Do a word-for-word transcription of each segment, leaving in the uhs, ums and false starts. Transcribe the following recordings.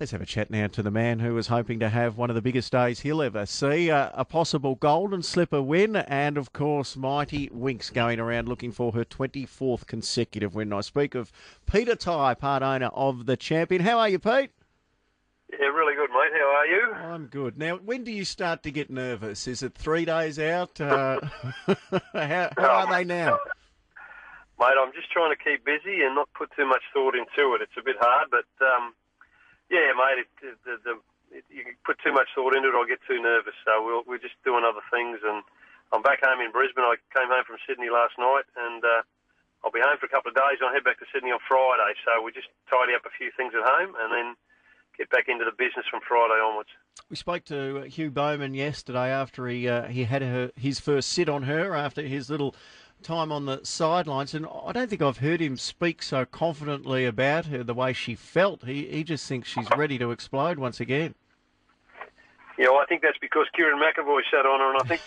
Let's have a chat now to the man who was hoping to have one of the biggest days he'll ever see, uh, a possible Golden Slipper win, and of course Mighty Winks going around looking for her twenty-fourth consecutive win. I speak of Peter Tighe, part owner of the Champion. How are you, Pete? Yeah, really good, mate. How are you? I'm good. Now, when do you start to get nervous? Is it three days out? Uh, how, how are they now? Mate, I'm just trying to keep busy and not put too much thought into it. It's a bit hard, but um, yeah, mate, it, it, the, the, it, you put too much thought into it, I'll get too nervous. So we'll, we're just doing other things. And I'm back home in Brisbane. I came home from Sydney last night, and uh, I'll be home for a couple of days. And I'll head back to Sydney on Friday. So we just tidy up a few things at home and then get back into the business from Friday onwards. We spoke to Hugh Bowman yesterday after he uh, he had her, his first sit on her after his little time on the sidelines, and I don't think I've heard him speak so confidently about her, the way she felt. He he just thinks she's ready to explode once again. Yeah, well, I think that's because Kieran McAvoy sat on her, and I think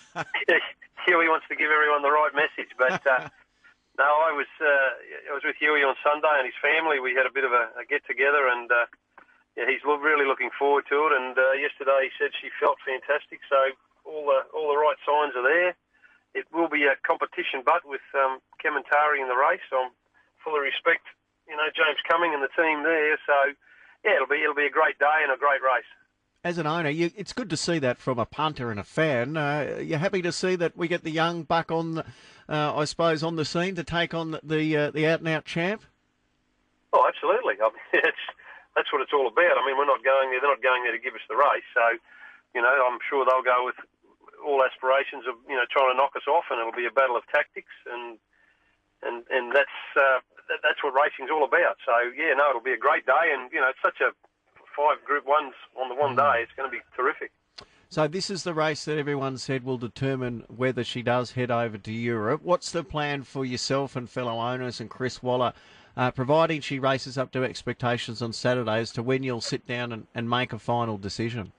Huey wants to give everyone the right message. But uh, no, I was uh, I was with Huey on Sunday and his family. We had a bit of a, a get together, and uh, yeah, he's lo- really looking forward to it. And uh, yesterday he said she felt fantastic. So all the all the right signs are there. It will be a competition, but with um, Kementari in the race, I fully respect, you know, James Cumming and the team there. So, yeah, it'll be it'll be a great day and a great race. As an owner, you, it's good to see that from a punter and a fan. Uh, you're happy to see that we get the young buck on, the, uh, I suppose, on the scene to take on the uh, the out and out champ. Oh, absolutely. I mean, that's that's what it's all about. I mean, we're not going there; they're not going there to give us the race. So, you know, I'm sure they'll go with all aspirations of, you know, trying to knock us off, and it'll be a battle of tactics, and and and that's uh, that, that's what racing's all about. So yeah, no, it'll be a great day, and you know, it's such a five Group Ones on the one day. It's going to be terrific. So this is the race that everyone said will determine whether she does head over to Europe. What's the plan for yourself and fellow owners and Chris Waller, uh, providing she races up to expectations on Saturday, as to when you'll sit down and, and make a final decision?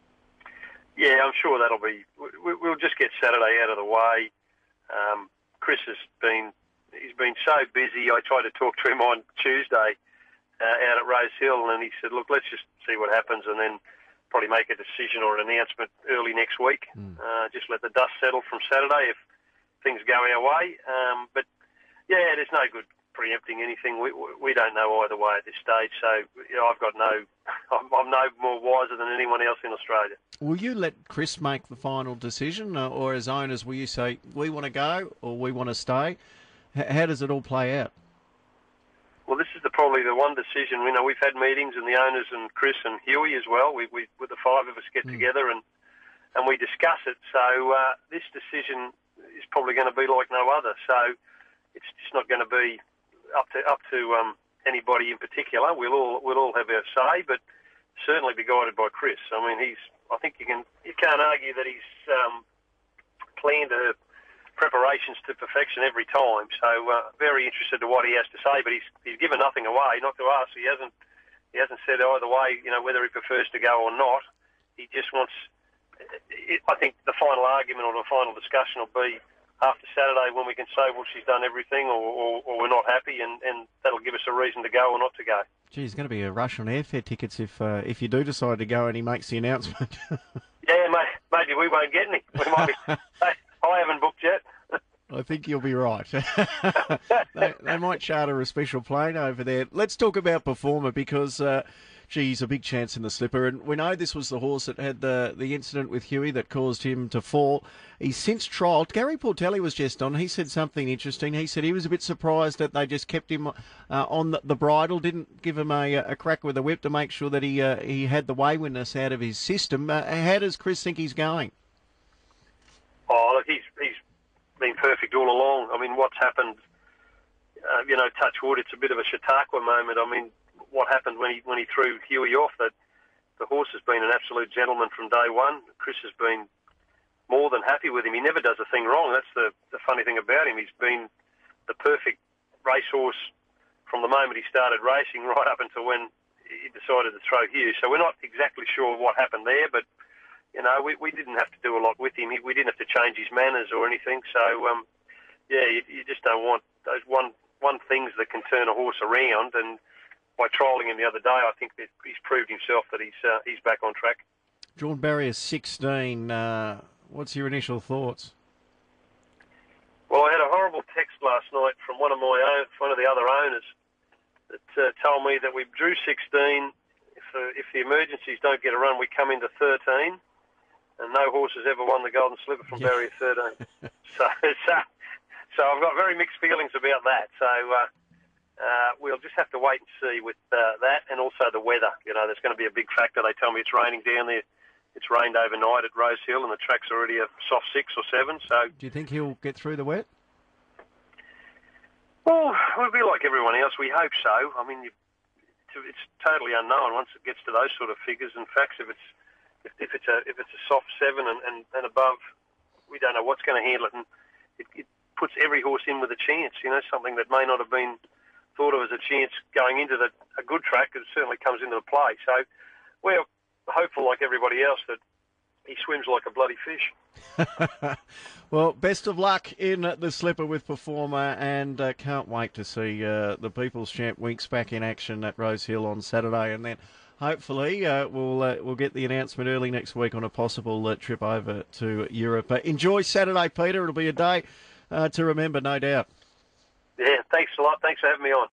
Yeah, I'm sure that'll be. We'll just get Saturday out of the way. Um, Chris has been, he's been so busy. I tried to talk to him on Tuesday uh, out at Rose Hill, and he said, look, let's just see what happens and then probably make a decision or an announcement early next week. Mm. Uh, just let the dust settle from Saturday if things go our way. Um, but, yeah, there's no good preempting anything. We we don't know either way at this stage. So, you know, I've got no, I'm, I'm no more wiser than anyone else in Australia. Will you let Chris make the final decision, uh, or as owners, will you say, we want to go or we want to stay? H- how does it all play out? Well, this is the, probably the one decision. We know we've had meetings, and the owners and Chris and Huey as well. We, we with the five of us get mm. together and and we discuss it. So uh, this decision is probably going to be like no other. So it's just not going to be up to up to um, anybody in particular. We'll all we'll all have our say, but certainly be guided by Chris. I mean, he's. I think you can you can't argue that he's um, planned her preparations to perfection every time. So uh, very interested to what he has to say. But he's he's given nothing away, not to us. He hasn't he hasn't said either way. You know, whether he prefers to go or not. He just wants. I think the final argument or the final discussion will be after Saturday, when we can say, well, she's done everything, or, or, or we're not happy, and, and that'll give us a reason to go or not to go. Gee, there's going to be a rush on airfare tickets if uh, if you do decide to go and he makes the announcement. Yeah, mate, maybe we won't get any. We might be, I haven't booked yet. I think you'll be right. they, they might charter a special plane over there. Let's talk about Performer, because uh, geez, a big chance in the slipper. And we know this was the horse that had the, the incident with Huey that caused him to fall. He's since trialled. Gary Portelli was just on. He said something interesting. He said he was a bit surprised that they just kept him uh, on the, the bridle, didn't give him a, a crack with a whip to make sure that he uh, he had the waywardness out of his system. Uh, how does Chris think he's going? Oh, look, he's, he's been perfect all along. I mean, what's happened, uh, you know, touch wood, it's a bit of a Chautauqua moment. I mean, what happened when he when he threw Huey off, that the horse has been an absolute gentleman from day one. Chris has been more than happy with him. He never does a thing wrong. That's the, the funny thing about him. He's been the perfect racehorse from the moment he started racing right up until when he decided to throw Hugh. So we're not exactly sure what happened there, but, you know, we, we didn't have to do a lot with him. We didn't have to change his manners or anything. So, um, yeah, you, you just don't want those one, one things that can turn a horse around. And by trialling him the other day, I think that he's proved himself that he's uh, he's back on track. Drawn barrier sixteen. Uh, what's your initial thoughts? Well, I had a horrible text last night from one of my own, one of the other owners that uh, told me that we drew sixteen. If, uh, if the emergencies don't get a run, we come into thirteen, and no horse has ever won the Golden Slipper from Yeah. barrier thirteen. so, so, so I've got very mixed feelings about that. So uh, uh, we'll just have to wait and see with uh, that, and also the weather. You know, there's going to be a big factor. They tell me it's raining down there. It's rained overnight at Rose Hill, and the track's already a soft six or seven. So, Do you think he'll get through the wet? well, we'll be like everyone else. We hope so. I mean, you, it's totally unknown once it gets to those sort of figures and facts. If it's if, if it's a if it's a soft seven and, and, and above, we don't know what's going to handle it, and it, it puts every horse in with a chance. You know, something that may not have been thought of as a chance going into the, a good track. It certainly comes into the play. So we're hopeful, like everybody else, that he swims like a bloody fish. Well, best of luck in the slipper with Performer, and uh, can't wait to see uh, the People's Champ Winks back in action at Rose Hill on Saturday, and then hopefully uh, we'll uh, we'll get the announcement early next week on a possible uh, trip over to Europe. Uh, enjoy Saturday, Peter. It'll be a day uh, to remember, no doubt. Yeah, thanks a lot. Thanks for having me on.